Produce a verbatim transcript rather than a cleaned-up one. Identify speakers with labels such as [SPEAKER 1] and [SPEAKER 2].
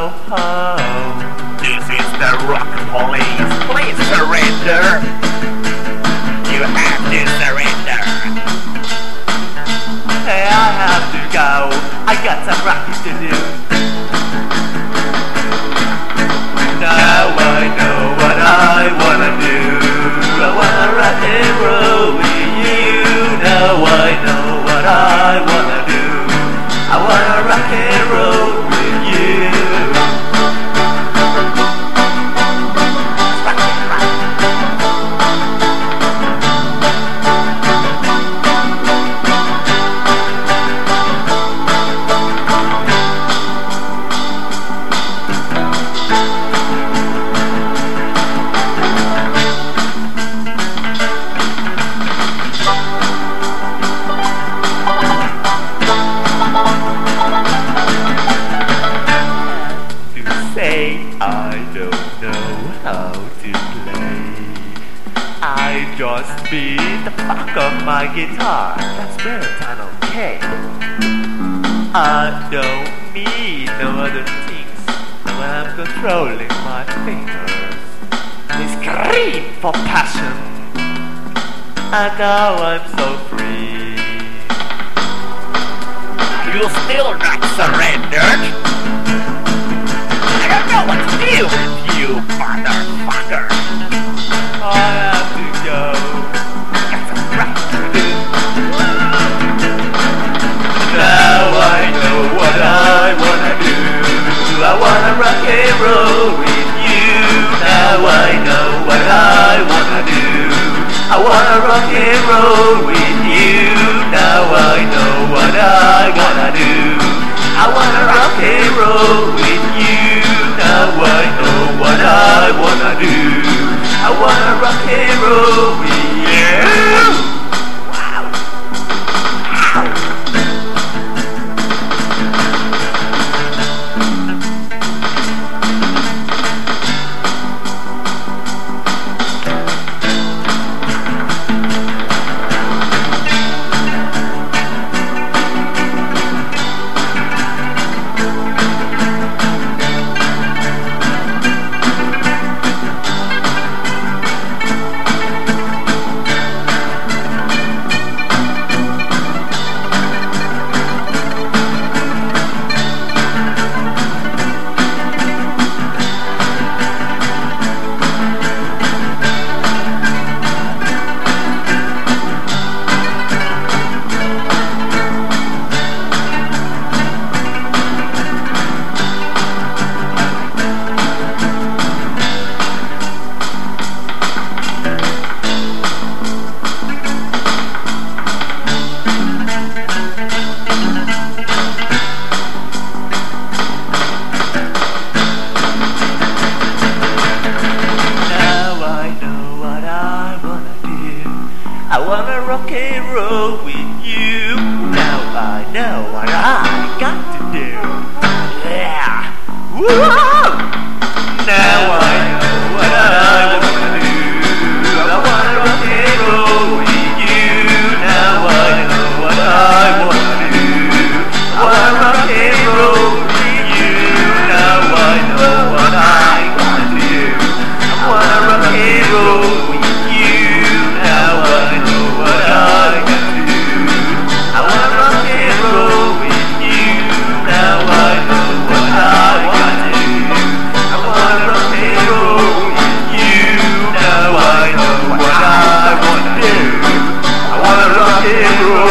[SPEAKER 1] ho. This is the rock police. Please surrender. You have to surrender. Hey, I have to go. I got some rocking to do. Now I know what I wanna do. I wanna rock and roll with you. Now I know what I wanna do. I wanna rock and roll with you. I don't know how to play. I just beat the fuck of my guitar. That's baritone, okay. I don't need no other things when I'm controlling my fingers. They scream for passion, and now I'm so free. You still not surrendered? I don't know what to do with you, motherfucker. I have to go. Got some crap to do. Now I know what I wanna do. I wanna rock and roll with you. Now I know what I wanna do. I wanna rock and roll with you. Now I know what I wanna do. I wanna rock and roll with you. Now I know what I wanna do. I wanna rock and roll with you. Wow. Ow. I wanna rock and roll with you. Now I know what I got to do. Yeah. Woo! Now I know what I wanna do. I wanna rock and roll with you. Now I know what I wanna do. I wanna rock and roll with you. Now I know what I wanna do. I wanna rock and roll with you. Now I know what I can do. I wanna rock and roll with you. Now I know what I wanna do. I wanna rock and roll with you. Now I know what I wanna do. I wanna rock and roll.